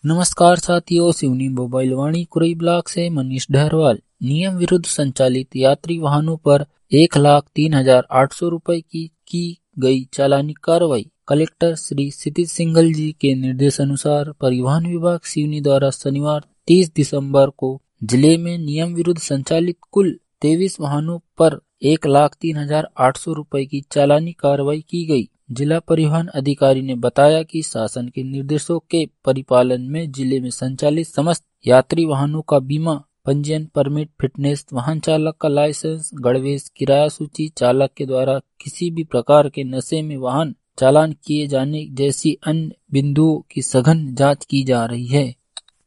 नमस्कार साथियों, Seoni mobile Vani Kurai block से मनीष डहरवाल। नियम विरुद्ध संचालित यात्री वाहनों पर 1,03,800 रुपए की गई चालानी कार्रवाई। कलेक्टर श्री क्षितिज सिंघल जी के निर्देशानुसार परिवहन विभाग सिवनी द्वारा शनिवार 30 दिसंबर को जिले में नियम विरुद्ध संचालित कुल 23 वाहनों पर 1,03,800 रुपए की चालानी कार्रवाई की गई। जिला परिवहन अधिकारी ने बताया कि शासन के निर्देशों के परिपालन में जिले में संचालित समस्त यात्री वाहनों का बीमा, पंजीयन, परमिट, फिटनेस, वाहन चालक का लाइसेंस, गणवेश, किराया सूची, चालक के द्वारा किसी भी प्रकार के नशे में वाहन चालान किए जाने जैसी अन्य बिंदुओं की सघन जांच की जा रही है।